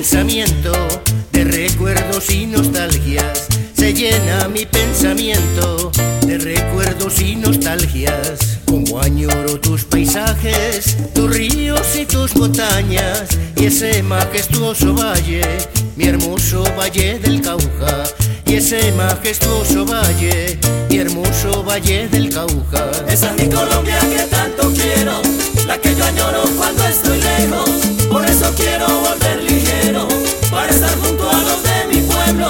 pensamiento de recuerdos y nostalgias. Se llena mi pensamiento de recuerdos y nostalgias. Como añoro tus paisajes, tus ríos y tus montañas, y ese majestuoso valle, mi hermoso valle del Cauca. Y ese majestuoso valle, mi hermoso valle del Cauca. Esa es mi Colombia que tanto quiero, la que yo añoro cuando estoy lejos. Por eso quiero volver ligero, para estar junto a los de mi pueblo.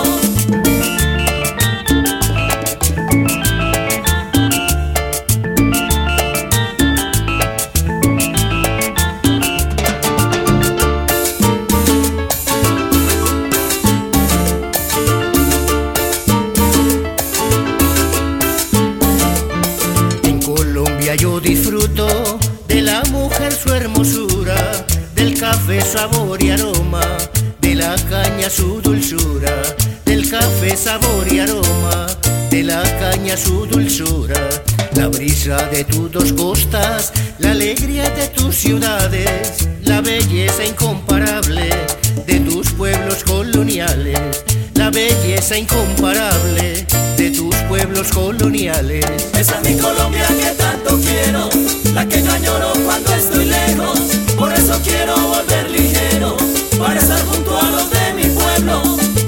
Yo disfruto de la mujer su hermosura, del café sabor y aroma, de la caña su dulzura, del café sabor y aroma, de la caña su dulzura. La brisa de tus dos costas, la alegría de tus ciudades, la belleza incomparable de tus pueblos coloniales, la belleza incomparable de tus pueblos coloniales. Esa es mi Colombia que tanto quiero, la que yo añoro cuando estoy lejos. Por eso quiero volver ligero, para estar junto a los de mi pueblo.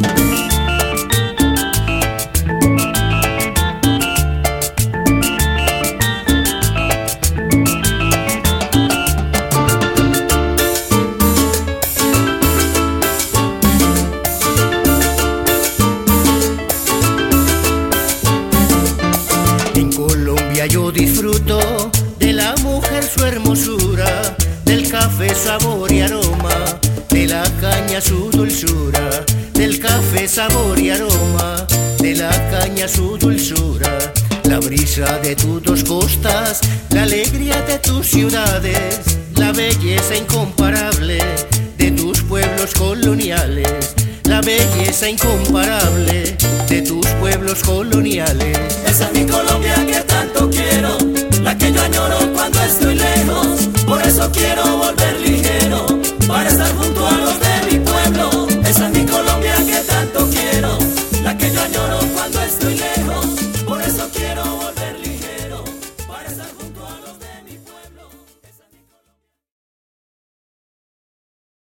Yo disfruto de la mujer su hermosura, del café sabor y aroma, de la caña su dulzura, del café sabor y aroma, de la caña su dulzura. La brisa de tus dos costas, la alegría de tus ciudades, la belleza incomparable de tus pueblos coloniales, la belleza incomparable de tus pueblos coloniales. Esa es mi Colombia que tanto quiero, la que yo añoro cuando estoy lejos. Por eso quiero volver ligero, para estar junto a